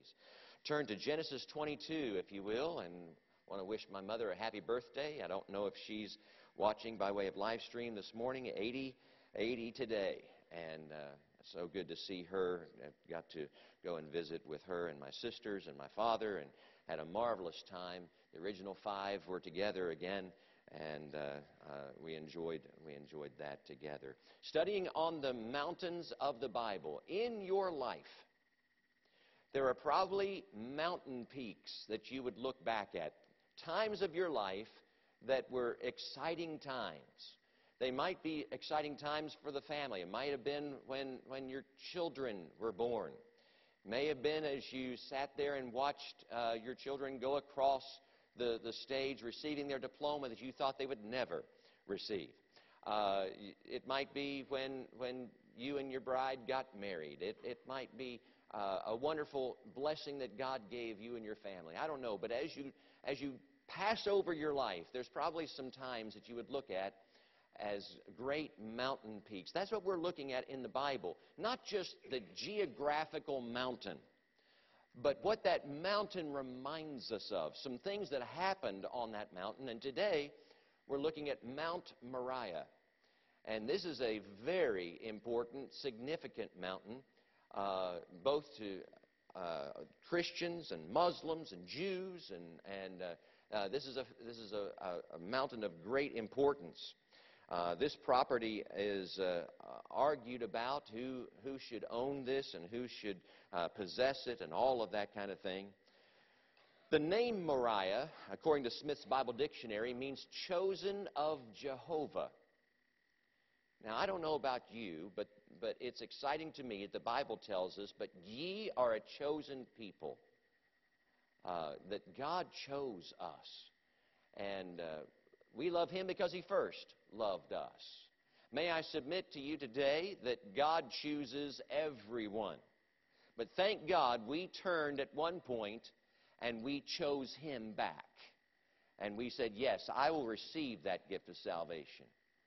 please. Turn to Genesis 22, if you will, and I want to wish my mother a happy birthday. I don't know if she's watching by way of live stream this morning, 80 today. And so good to see her. I got to go and visit with her and my sisters and my father and had a marvelous time. The original five were together again, and we enjoyed that together. Studying on the mountains of the Bible. In your life, there are probably mountain peaks that you would look back at, times of your life that were exciting times. They might be exciting times for the family. It might have been when your children were born. It may have been as you sat there and watched your children go across the stage receiving their diploma that you thought they would never receive. It might be when you and your bride got married. It might be a wonderful blessing that God gave you and your family. I don't know, but as you pass over your life, there's probably some times that you would look at as great mountain peaks. That's what we're looking at in the Bible. Not just the geographical mountain, but what that mountain reminds us of. Some things that happened on that mountain. And today, we're looking at Mount Moriah. And this is a very important, significant mountain, both to Christians and Muslims and Jews. And this is a mountain of great importance. This property is argued about who should own this and who should possess it and all of that kind of thing. The name Moriah, according to Smith's Bible Dictionary, means chosen of Jehovah. Now, I don't know about you, but it's exciting to me that the Bible tells us, but ye are a chosen people, that God chose us. And we love Him because He first loved us. May I submit to you today that God chooses everyone. But thank God we turned at one point and we chose Him back. And we said, yes, I will receive that gift of salvation.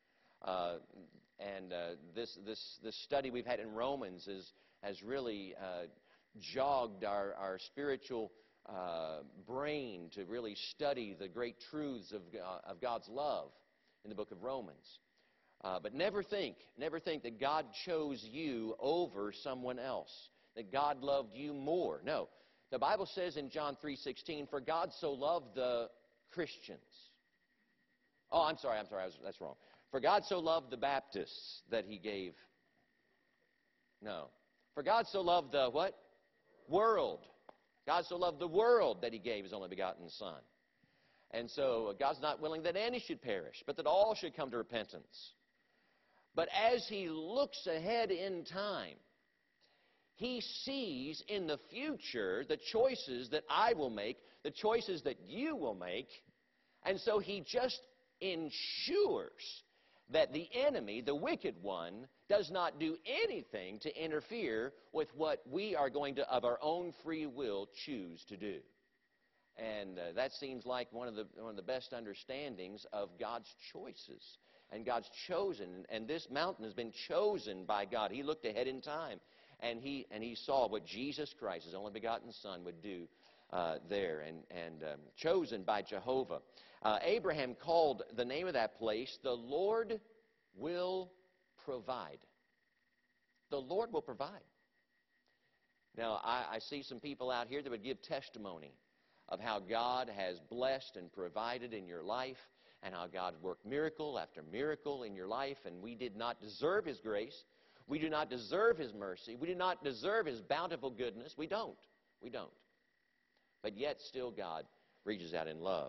This study we've had in Romans has really jogged our spiritual brain to really study the great truths of God's love in the book of Romans. But never think that God chose you over someone else, that God loved you more. No. The Bible says in John 3:16, for God so loved the Christians. Oh, I'm sorry, that's wrong. For God so loved the Baptists that He gave. No. For God so loved the what? World. God so loved the world that He gave His only begotten Son. And so God's not willing that any should perish, but that all should come to repentance. But as He looks ahead in time, He sees in the future the choices that I will make, the choices that you will make, and so He just ensures that the enemy, the wicked one, does not do anything to interfere with what we are going to, of our own free will, choose to do. And that seems like one of the best understandings of God's choices. And God's chosen, and this mountain has been chosen by God. He looked ahead in time, and he saw what Jesus Christ, His only begotten Son, would do there, and chosen by Jehovah. Abraham called the name of that place, the Lord will provide. The Lord will provide. Now, I see some people out here that would give testimony of how God has blessed and provided in your life, and how God worked miracle after miracle in your life, and we did not deserve His grace. We do not deserve His mercy. We do not deserve His bountiful goodness. We don't. We don't. But yet still God reaches out in love.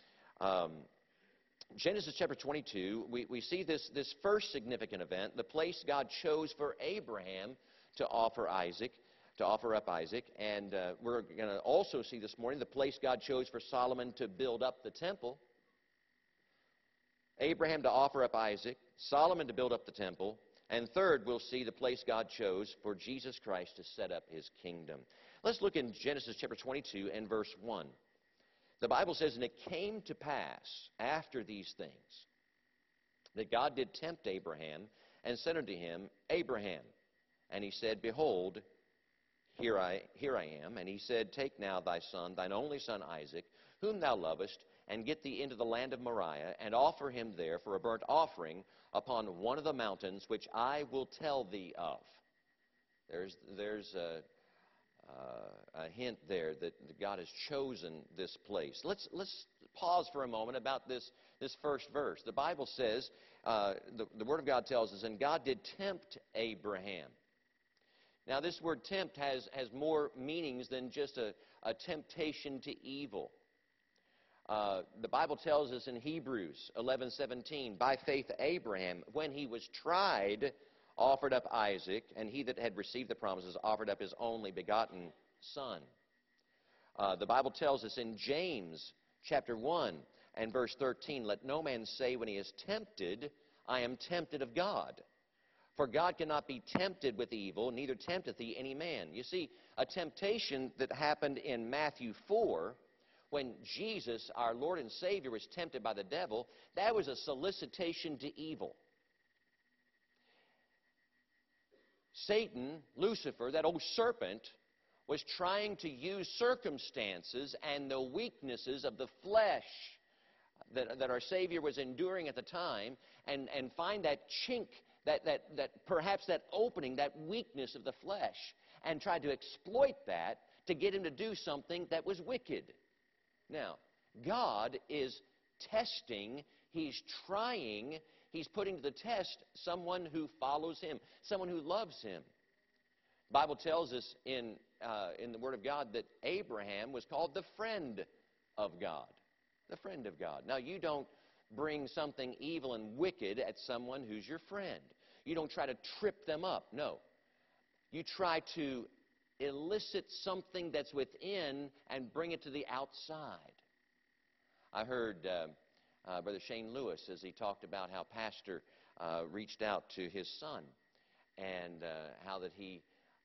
Genesis chapter 22, we see this first significant event, the place God chose for Abraham to offer up Isaac. And we're going to also see this morning the place God chose for Solomon to build up the temple. Abraham to offer up Isaac, Solomon to build up the temple, and third, we'll see the place God chose for Jesus Christ to set up His kingdom. Let's look in Genesis chapter 22 and verse 1. The Bible says, and it came to pass after these things that God did tempt Abraham and said unto him, Abraham. And he said, Behold, here I am. And he said, Take now thy son, thine only son Isaac, whom thou lovest, and get thee into the land of Moriah, and offer him there for a burnt offering upon one of the mountains which I will tell thee of. There's a hint there that God has chosen this place. Let's pause for a moment about this first verse. The Bible says, the Word of God tells us, and God did tempt Abraham. Now, this word tempt has more meanings than just a temptation to evil. The Bible tells us in Hebrews 11:17, by faith Abraham, when he was tried, offered up Isaac, and he that had received the promises offered up his only begotten son. The Bible tells us in James chapter 1 and verse 13, let no man say when he is tempted, I am tempted of God. For God cannot be tempted with evil, neither tempteth he any man. You see, a temptation that happened in Matthew 4, when Jesus, our Lord and Savior, was tempted by the devil, that was a solicitation to evil. Satan, Lucifer, that old serpent, was trying to use circumstances and the weaknesses of the flesh that our Savior was enduring at the time and find that chink, that perhaps that opening, that weakness of the flesh, and tried to exploit that to get him to do something that was wicked. Now, God is testing, He's trying, He's putting to the test someone who follows Him, someone who loves Him. The Bible tells us in the Word of God that Abraham was called the friend of God. The friend of God. Now, you don't bring something evil and wicked at someone who's your friend. You don't try to trip them up. No. You try to elicit something that's within and bring it to the outside. I heard Brother Shane Lewis as he talked about how Pastor reached out to his son and how that he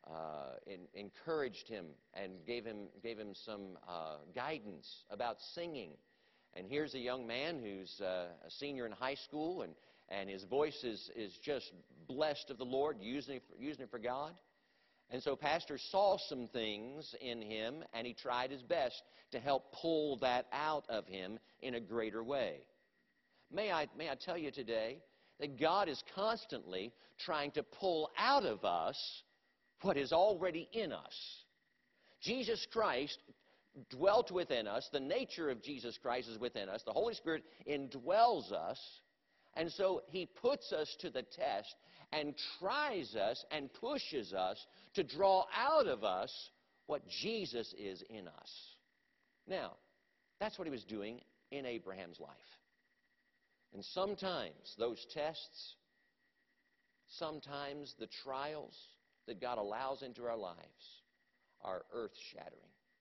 encouraged him and gave him some guidance about singing. And here's a young man who's a senior in high school, and his voice is just blessed of the Lord, using it for God. And so Pastor saw some things in him, and he tried his best to help pull that out of him in a greater way. May I tell you today that God is constantly trying to pull out of us what is already in us. Jesus Christ dwelt within us. The nature of Jesus Christ is within us. The Holy Spirit indwells us. And so He puts us to the test and tries us and pushes us to draw out of us what Jesus is in us. Now, that's what He was doing in Abraham's life. And sometimes those tests, sometimes the trials that God allows into our lives are earth-shattering.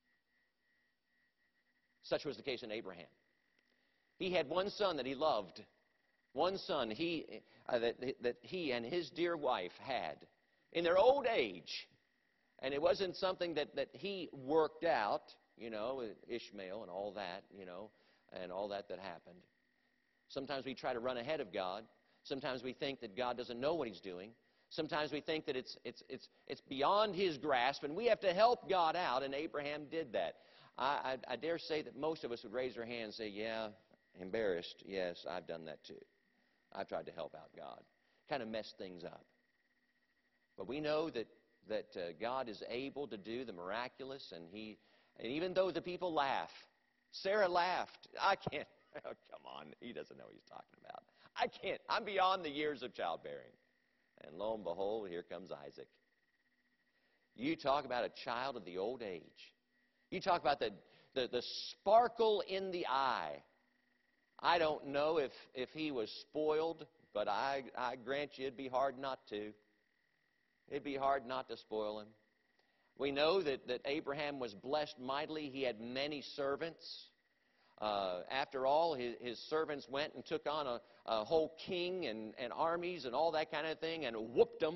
Such was the case in Abraham. He had one son that he loved. One son that he and his dear wife had in their old age. And it wasn't something that he worked out, with Ishmael and all that, and all that happened. Sometimes we try to run ahead of God. Sometimes we think that God doesn't know what He's doing. Sometimes we think that it's beyond His grasp, and we have to help God out, and Abraham did that. I dare say that most of us would raise our hands and say, yeah, embarrassed, yes, I've done that too. I've tried to help out God. Kind of messed things up. But we know that God is able to do the miraculous, and even though the people laugh, Sarah laughed. I can't, oh, come on, he doesn't know what he's talking about. I can't, I'm beyond the years of childbearing. And lo and behold, here comes Isaac. You talk about a child of the old age. You talk about the sparkle in the eye. I don't know if he was spoiled, but I grant you it'd be hard not to. It'd be hard not to spoil him. We know that Abraham was blessed mightily. He had many servants. After all, his servants went and took on a whole king and armies and all that kind of thing and whooped them.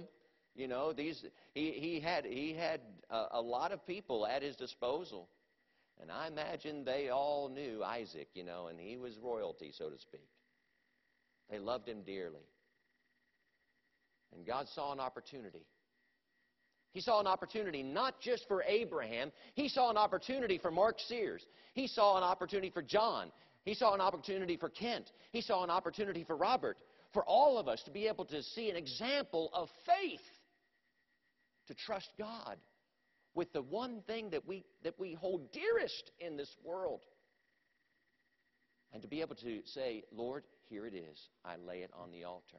He had a lot of people at his disposal. And I imagine they all knew Isaac, and he was royalty, so to speak. They loved him dearly. And God saw an opportunity. He saw an opportunity not just for Abraham. He saw an opportunity for Mark Sears. He saw an opportunity for John. He saw an opportunity for Kent. He saw an opportunity for Robert. For all of us to be able to see an example of faith, to trust God with the one thing that we hold dearest in this world. And to be able to say, Lord, here it is. I lay it on the altar.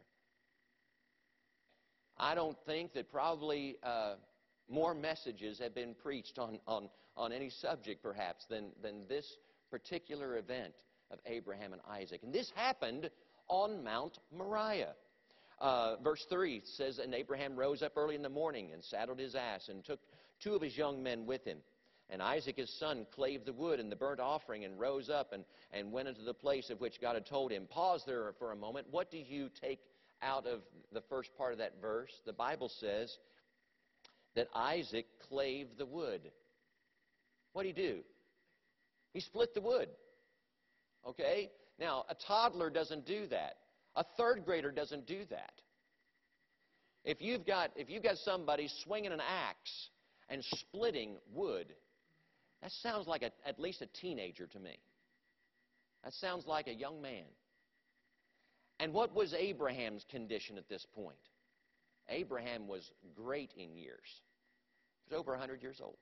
I don't think that probably more messages have been preached on any subject, perhaps, than this particular event of Abraham and Isaac. And this happened on Mount Moriah. Verse 3 says, and Abraham rose up early in the morning and saddled his ass and took 2 of his young men with him. And Isaac his son clave the wood and the burnt offering and rose up and went into the place of which God had told him. Pause there for a moment. What do you take out of the first part of that verse? The Bible says that Isaac clave the wood. What did he do? He split the wood. Okay? Now, a toddler doesn't do that. A third grader doesn't do that. If you've got somebody swinging an axe and splitting wood, that sounds like at least a teenager to me. That sounds like a young man. And what was Abraham's condition at this point? Abraham was great in years. He was over 100 years old.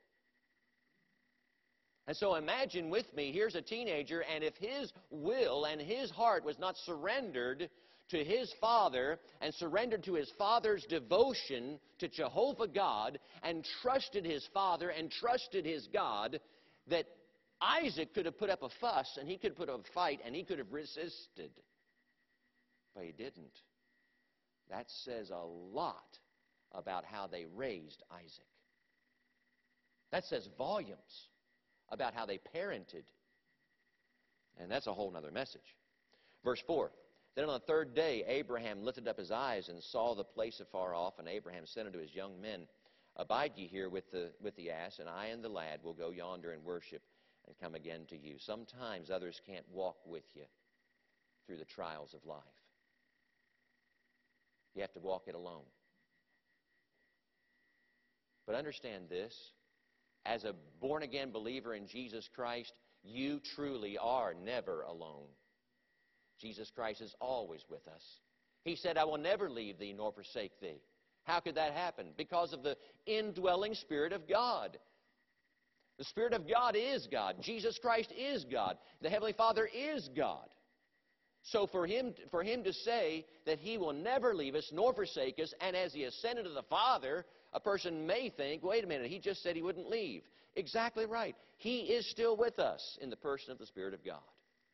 And so imagine with me, here's a teenager, and if his will and his heart was not surrendered to his father and surrendered to his father's devotion to Jehovah God and trusted his father and trusted his God, that Isaac could have put up a fuss and he could put up a fight and he could have resisted. But he didn't. That says a lot about how they raised Isaac. That says volumes about how they parented. And that's a whole other message. Verse 4. Then on the 3rd day, Abraham lifted up his eyes and saw the place afar off, and Abraham said unto his young men, Abide ye here with the ass, and I and the lad will go yonder and worship and come again to you. Sometimes others can't walk with you through the trials of life. You have to walk it alone. But understand this, as a born-again believer in Jesus Christ, you truly are never alone. Jesus Christ is always with us. He said, I will never leave thee nor forsake thee. How could that happen? Because of the indwelling Spirit of God. The Spirit of God is God. Jesus Christ is God. The Heavenly Father is God. So for him to say that He will never leave us nor forsake us, and as He ascended to the Father, a person may think, wait a minute, He just said He wouldn't leave. Exactly right. He is still with us in the person of the Spirit of God.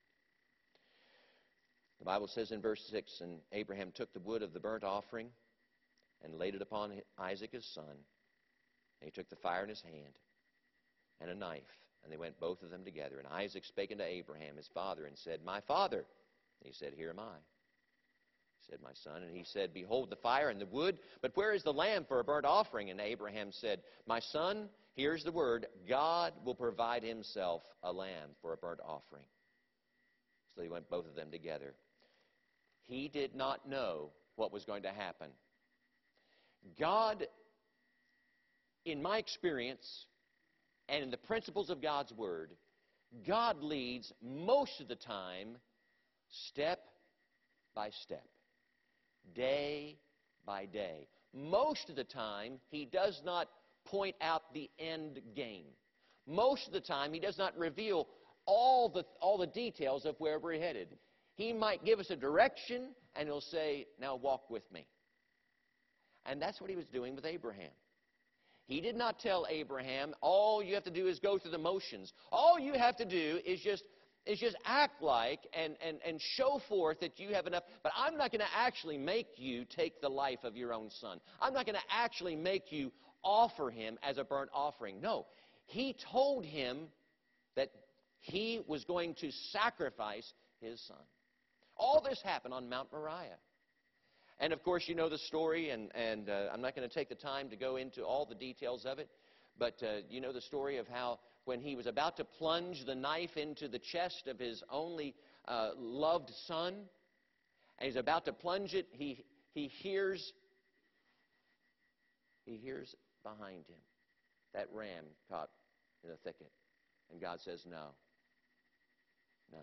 The Bible says in verse 6, and Abraham took the wood of the burnt offering and laid it upon Isaac his son. And he took the fire in his hand and a knife, and they went both of them together. And Isaac spake unto Abraham his father and said, My father. And he said, Here am I. He said, My son. And he said, Behold the fire and the wood, but where is the lamb for a burnt offering? And Abraham said, My son, here's the word, God will provide Himself a lamb for a burnt offering. So they went both of them together. He did not know what was going to happen. God, in my experience, and in the principles of God's Word, God leads most of the time step by step, day by day. Most of the time, He does not point out the end game. Most of the time, He does not reveal all the details of where we're headed. He might give us a direction, and He'll say, now walk with me. And that's what He was doing with Abraham. He did not tell Abraham, all you have to do is go through the motions. All you have to do is just act like and show forth that you have enough. But I'm not going to actually make you take the life of your own son. I'm not going to actually make you offer him as a burnt offering. No. He told him that he was going to sacrifice his son. All this happened on Mount Moriah. And of course, you know the story, and I'm not going to take the time to go into all the details of it, but you know the story of how when he was about to plunge the knife into the chest of his only loved son, and he's about to plunge it, he hears behind him. That ram caught in the thicket. And God says, no. No.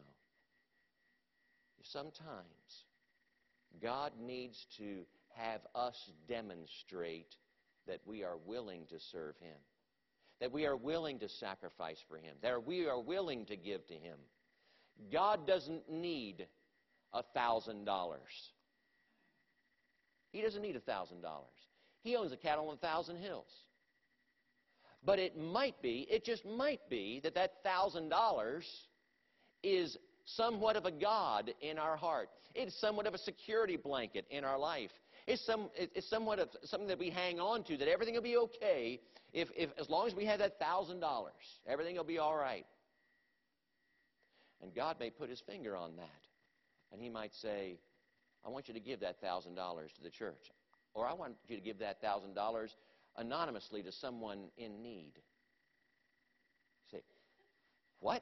Sometimes God needs to have us demonstrate that we are willing to serve Him, that we are willing to sacrifice for Him, that we are willing to give to Him. God doesn't need $1,000. He doesn't need $1,000. He owns the cattle on 1,000 hills. But it just might be, that $1,000 is somewhat of a God in our heart. It's somewhat of a security blanket in our life. It's somewhat of something that we hang on to, that everything will be okay if as long as we have that $1,000. Everything will be all right. And God may put His finger on that. And He might say, I want you to give that $1,000 to the church. Or I want you to give that $1,000 anonymously to someone in need. Say, what?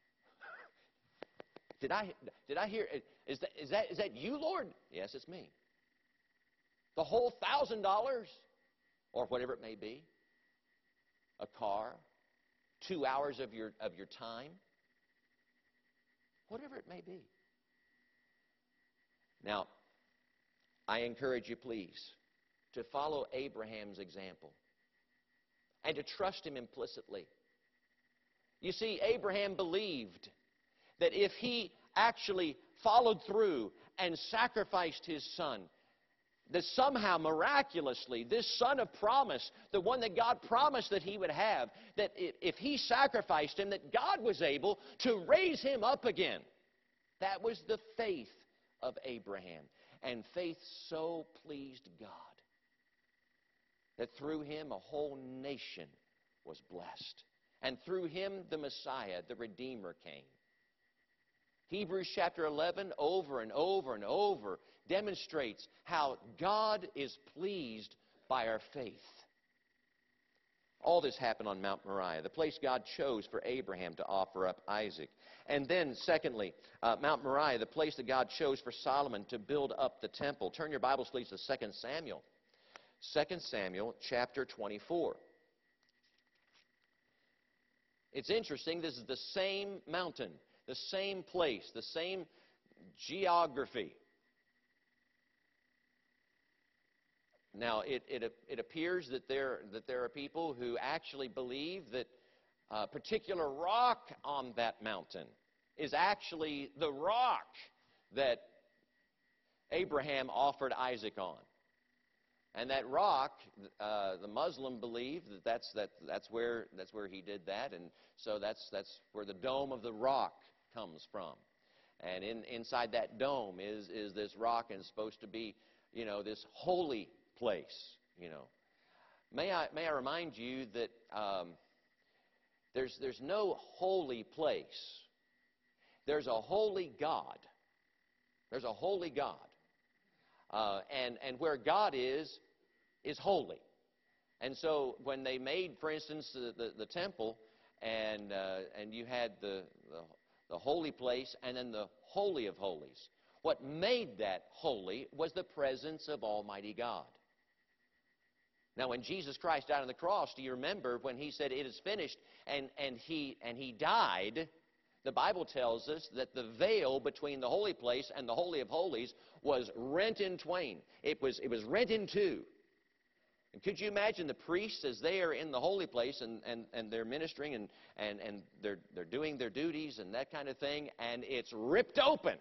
Did I hear? Is that you, Lord? Yes, it's me. The whole $1,000, or whatever it may be, a car, 2 hours of your time, whatever it may be. Now, I encourage you, please, to follow Abraham's example and to trust him implicitly. You see, Abraham believed that if he actually followed through and sacrificed his son, that somehow, miraculously, this son of promise, the one that God promised that he would have, that if he sacrificed him, that God was able to raise him up again. That was the faith of Abraham. And faith so pleased God that through him a whole nation was blessed. And through him the Messiah, the Redeemer, came. Hebrews chapter 11, over and over and over, demonstrates how God is pleased by our faith. All this happened on Mount Moriah, the place God chose for Abraham to offer up Isaac. And then, secondly, Mount Moriah, the place that God chose for Solomon to build up the temple. Turn your Bibles, please, to 2 Samuel. 2 Samuel chapter 24. It's interesting, this is the same mountain, the same place, the same geography. Now, it appears that there are people who actually believe that a particular rock on that mountain is actually the rock that Abraham offered Isaac on. And that rock, the Muslim believe that that's where he did that, and so that's where the dome of the rock comes from. And inside that dome is this rock, and it's supposed to be, this holy place. May I remind you that there's no holy place. There's a holy God. There's a holy God. And where God is holy. And so when they made, for instance, the temple, and you had the holy place and then the Holy of Holies, what made that holy was the presence of Almighty God. Now, when Jesus Christ died on the cross, do you remember when He said, "It is finished," and He died? The Bible tells us that the veil between the holy place and the Holy of Holies was rent in twain. It was rent in two. And could you imagine the priests as they are in the holy place and they're ministering and they're doing their duties and that kind of thing, and it's ripped open?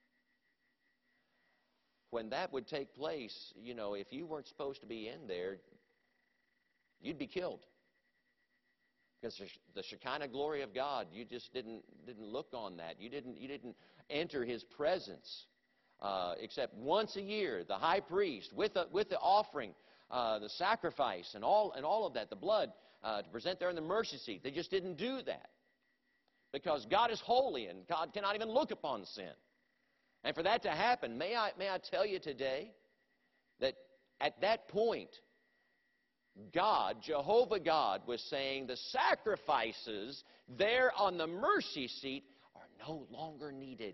When that would take place, if you weren't supposed to be in there, you'd be killed. Because the Shekinah glory of God, you just didn't look on that. You didn't enter His presence except once a year. The high priest with the offering, the sacrifice, and all of that, the blood to present there in the mercy seat. They just didn't do that because God is holy and God cannot even look upon sin. And for that to happen, may I tell you today that at that point, God, Jehovah God, was saying the sacrifices there on the mercy seat are no longer needed.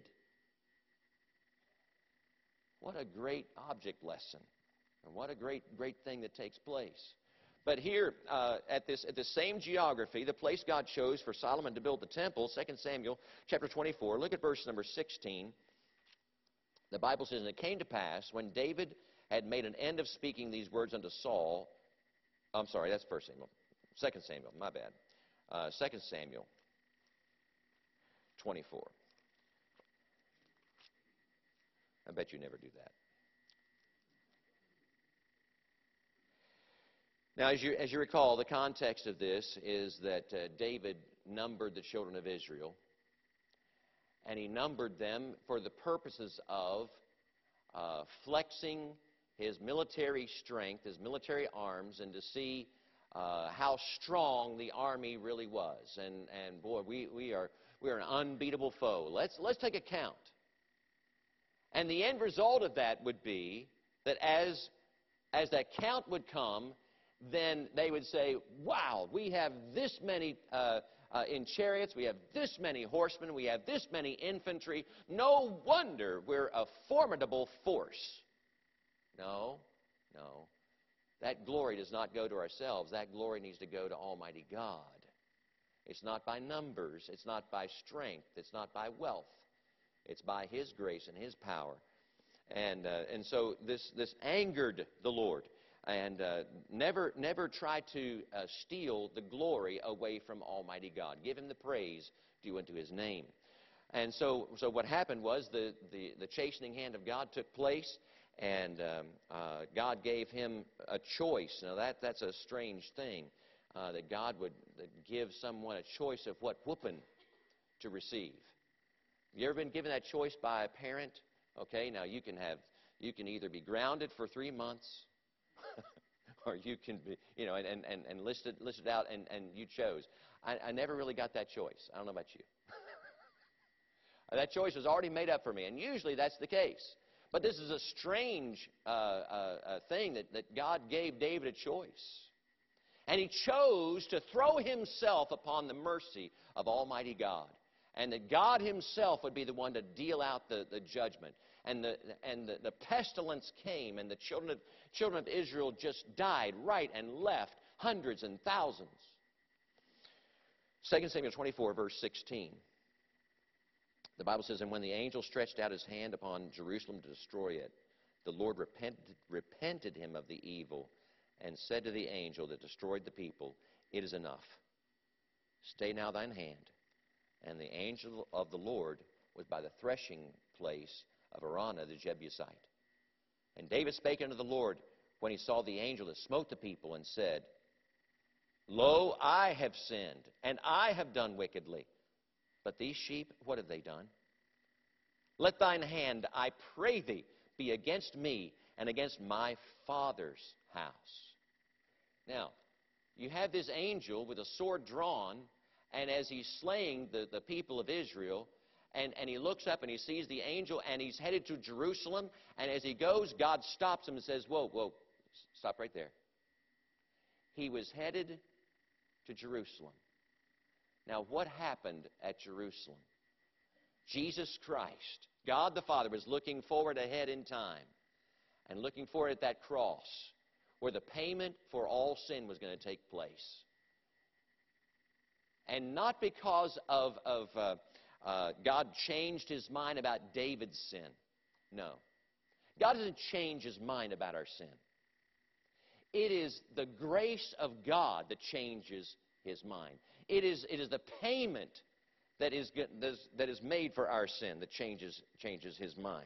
What a great object lesson. And what a great thing that takes place. But here, at this same geography, the place God chose for Solomon to build the temple, 2 Samuel chapter 24, look at verse number 16. The Bible says, "And it came to pass, when David had made an end of speaking these words unto Saul," I'm sorry, that's 1 Samuel. 2 Samuel, my bad. 2 Samuel 24. I bet you never do that. Now, as you recall, the context of this is that David numbered the children of Israel, and he numbered them for the purposes of flexing his military strength, his military arms, and to see how strong the army really was. And boy, we are an unbeatable foe. Let's take a count. And the end result of that would be that as that count would come, then they would say, wow, we have this many in chariots, we have this many horsemen, we have this many infantry. No wonder we're a formidable force. No. That glory does not go to ourselves. That glory needs to go to Almighty God. It's not by numbers. It's not by strength. It's not by wealth. It's by His grace and His power. And so this angered the Lord. And never try to steal the glory away from Almighty God. Give Him the praise due unto His name. And so what happened was the chastening hand of God took place, and God gave him a choice. Now that's a strange thing, that God would give someone a choice of what whooping to receive. You ever been given that choice by a parent? Okay, now you can either be grounded for 3 months, or you can be, and listed out, and you chose. I never really got that choice. I don't know about you. That choice was already made up for me, and usually that's the case. But this is a strange thing that God gave David a choice. And he chose to throw himself upon the mercy of Almighty God. And that God Himself would be the one to deal out the judgment. And the pestilence came, and the children of Israel just died right and left, hundreds and thousands. 2 Samuel 24, verse 16. The Bible says, "And when the angel stretched out his hand upon Jerusalem to destroy it, the Lord repented him of the evil, and said to the angel that destroyed the people, It is enough. Stay now thine hand. And the angel of the Lord was by the threshing place of Araunah the Jebusite. And David spake unto the Lord when he saw the angel that smote the people, and said, Lo, I have sinned, and I have done wickedly. But these sheep, what have they done? Let thine hand, I pray thee, be against me and against my father's house." Now, you have this angel with a sword drawn, and as he's slaying the people of Israel, and he looks up and he sees the angel, and he's headed to Jerusalem, and as he goes, God stops him and says, whoa, stop right there. He was headed to Jerusalem. Now, what happened at Jerusalem? Jesus Christ, God the Father, was looking forward ahead in time and looking forward at that cross where the payment for all sin was going to take place. And not because of God changed His mind about David's sin. No. God doesn't change His mind about our sin. It is the grace of God that changes His mind. It is the payment that is made for our sin that changes His mind.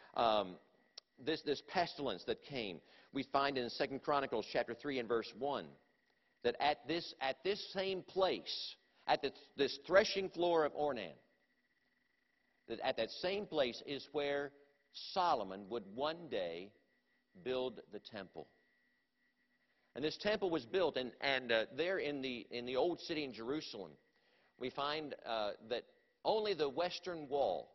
This pestilence that came, we find in 2 Chronicles chapter 3 and verse 1, that at this same place, at this threshing floor of Ornan, that at that same place is where Solomon would one day build the temple. And this temple was built, and there in the old city in Jerusalem, we find that only the western wall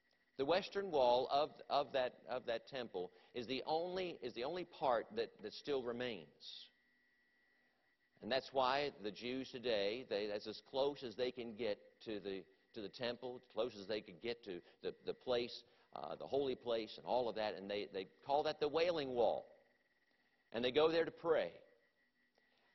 of that temple is the only part that still remains. And that's why the Jews today, that's as close as they can get to the temple, as close as they could get to the place, the holy place, and all of that. And they call that the Wailing Wall. And they go there to pray.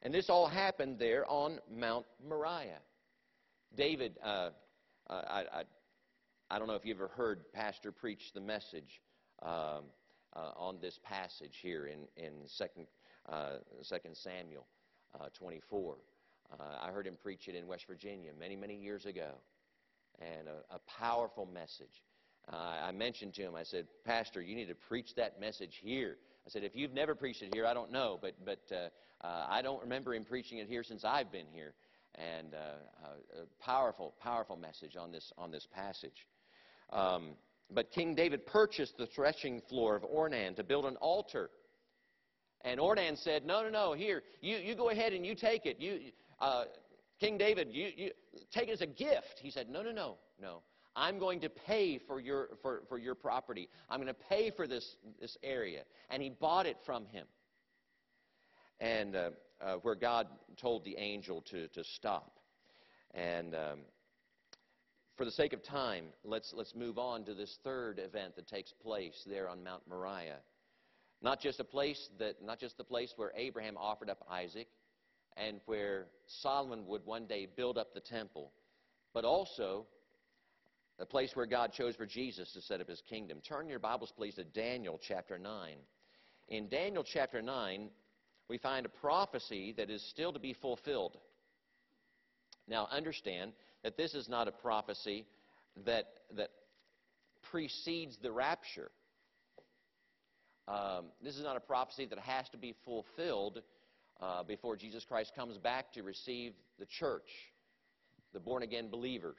And this all happened there on Mount Moriah. David, I don't know if you ever heard Pastor preach the message on this passage here in 2 Samuel 24. I heard him preach it in West Virginia many, many years ago. And a powerful message. I mentioned to him, I said, Pastor, you need to preach that message here. I said, if you've never preached it here, I don't know, but I don't remember him preaching it here since I've been here. And a powerful, powerful message on this passage. But King David purchased the threshing floor of Ornan to build an altar. And Ornan said, no, here, you go ahead and you take it. King David, you take it as a gift. He said, no. I'm going to pay for your property. I'm going to pay for this area. And he bought it from him. And where God told the angel to stop. And for the sake of time, let's move on to this third event that takes place there on Mount Moriah. Not just the place where Abraham offered up Isaac, and where Solomon would one day build up the temple, but also the place where God chose for Jesus to set up his kingdom. Turn your Bibles, please, to Daniel chapter 9. In Daniel chapter 9, we find a prophecy that is still to be fulfilled. Now, understand that this is not a prophecy that precedes the rapture. This is not a prophecy that has to be fulfilled before Jesus Christ comes back to receive the church, the born-again believers.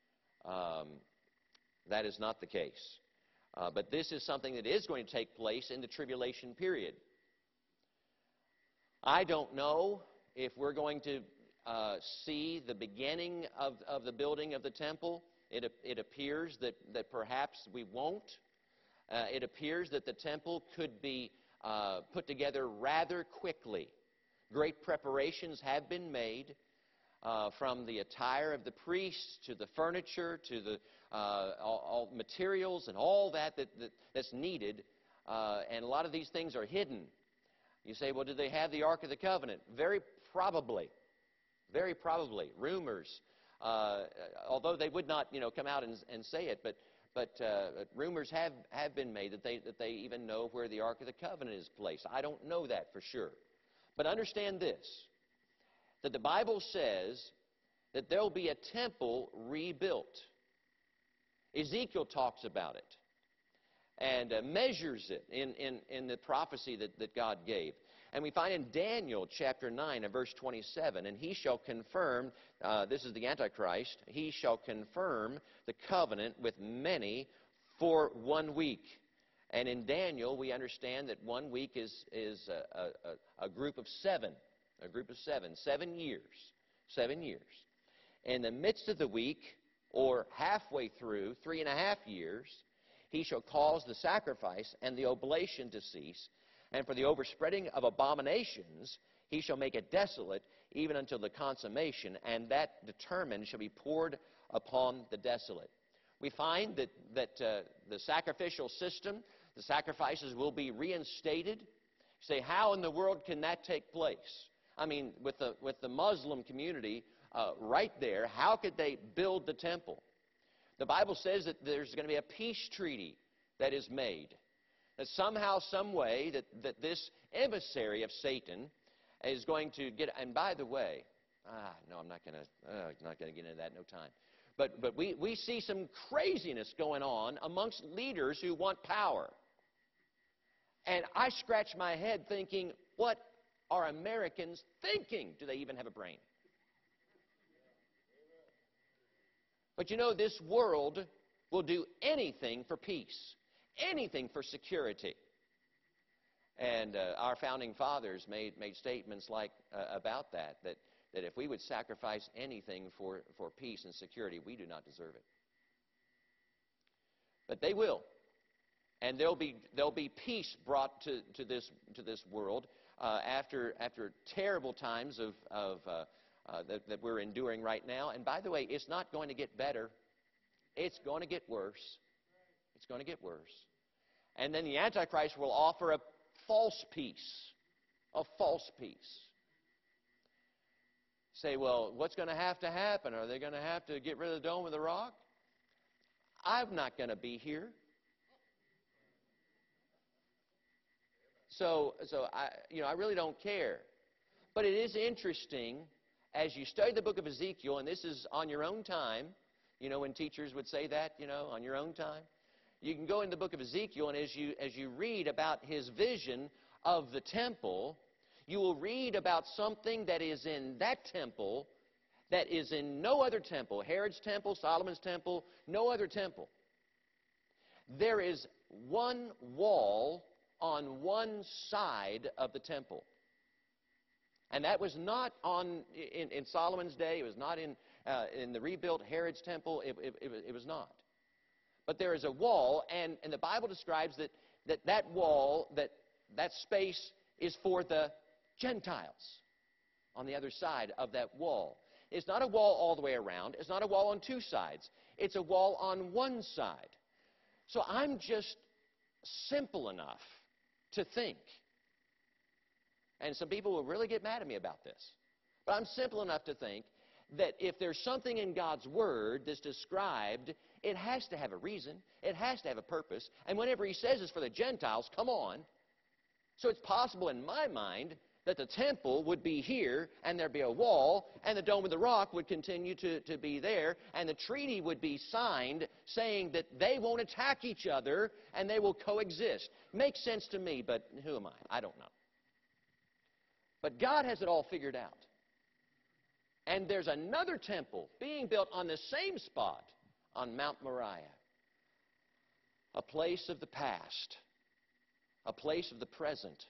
That is not the case. But this is something that is going to take place in the tribulation period. I don't know if we're going to see the beginning of the building of the temple. It appears that perhaps we won't. It appears that the temple could be put together rather quickly. Great preparations have been made, from the attire of the priests to the furniture to the all materials and all that's needed. And a lot of these things are hidden. You say, well, do they have the Ark of the Covenant? Very probably. Very probably. Rumors, although they would not, come out and say it, but rumors have been made that they even know where the Ark of the Covenant is placed. I don't know that for sure. But understand this, that the Bible says that there will be a temple rebuilt. Ezekiel talks about it and measures it in the prophecy that God gave. And we find in Daniel chapter 9 and verse 27, and he shall confirm, this is the Antichrist, he shall confirm the covenant with many for 1 week. And in Daniel, we understand that 1 week is a group of 7. A group of 7. 7 years. 7 years. In the midst of the week, or halfway through, 3.5 years, he shall cause the sacrifice and the oblation to cease. And for the overspreading of abominations, he shall make it desolate, even until the consummation, and that determined shall be poured upon the desolate. We find that the sacrificial system, the sacrifices will be reinstated. You say, how in the world can that take place? I mean, with the Muslim community right there, how could they build the temple? The Bible says that there's going to be a peace treaty that is made. That somehow, some way, that this emissary of Satan is going to get. And by the way, no, I'm not going to get into that. No time. But we see some craziness going on amongst leaders who want power. And I scratch my head thinking, what are Americans thinking? Do they even have a brain? But this world will do anything for peace, anything for security. And our founding fathers made statements like about that if we would sacrifice anything for peace and security, we do not deserve it. But they will. And there'll be peace brought to this world after terrible times that we're enduring right now. And by the way, it's not going to get better. It's going to get worse. It's going to get worse. And then the Antichrist will offer a false peace. A false peace. Say, well, what's going to happen? Are they going to have to get rid of the Dome of the Rock? I'm not going to be here. So I really don't care. But it is interesting as you study the book of Ezekiel, and this is on your own time, when teachers would say that, on your own time. You can go in the book of Ezekiel, and as you read about his vision of the temple, you will read about something that is in that temple that is in no other temple. Herod's temple, Solomon's temple, no other temple. There is one wall on one side of the temple. And that was not in Solomon's day. It was not in the rebuilt Herod's temple. It was not. But there is a wall, and the Bible describes that wall, that space is for the Gentiles on the other side of that wall. It's not a wall all the way around. It's not a wall on two sides. It's a wall on one side. So I'm just simple enough to think, and some people will really get mad at me about this, but I'm simple enough to think that if there's something in God's Word that's described, it has to have a reason. It has to have a purpose. And whenever He says it's for the Gentiles, come on. So it's possible in my mind that the temple would be here, and there'd be a wall, and the Dome of the Rock would continue to be there, and the treaty would be signed saying that they won't attack each other, and they will coexist. Makes sense to me, but who am I? I don't know. But God has it all figured out. And there's another temple being built on the same spot on Mount Moriah. A place of the past, a place of the present,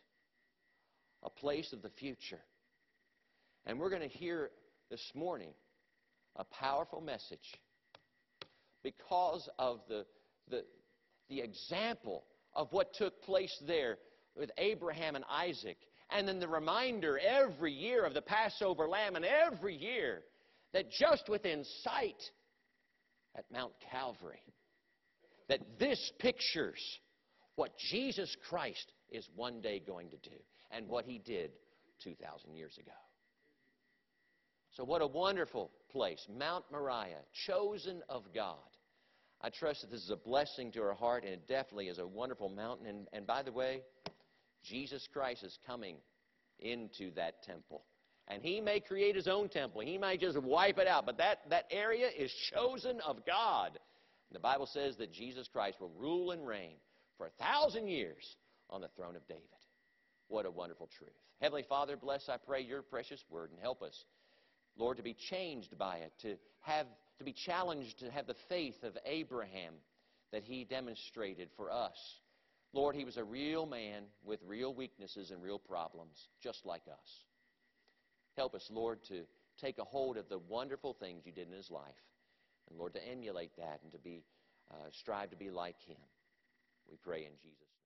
a place of the future. And we're going to hear this morning a powerful message because of the example of what took place there with Abraham and Isaac. And then the reminder every year of the Passover lamb, and every year that just within sight at Mount Calvary, that this pictures what Jesus Christ is one day going to do and what He did 2,000 years ago. So what a wonderful place, Mount Moriah, chosen of God. I trust that this is a blessing to our heart, and it definitely is a wonderful mountain. And by the way, Jesus Christ is coming into that temple. And He may create His own temple. He might just wipe it out. But that area is chosen of God. And the Bible says that Jesus Christ will rule and reign for 1,000 years on the throne of David. What a wonderful truth. Heavenly Father, bless, I pray, Your precious word, and help us, Lord, to be changed by it, to be challenged to have the faith of Abraham that he demonstrated for us. Lord, he was a real man with real weaknesses and real problems, just like us. Help us, Lord, to take a hold of the wonderful things You did in his life. And, Lord, to emulate that and to strive to be like him. We pray in Jesus' name.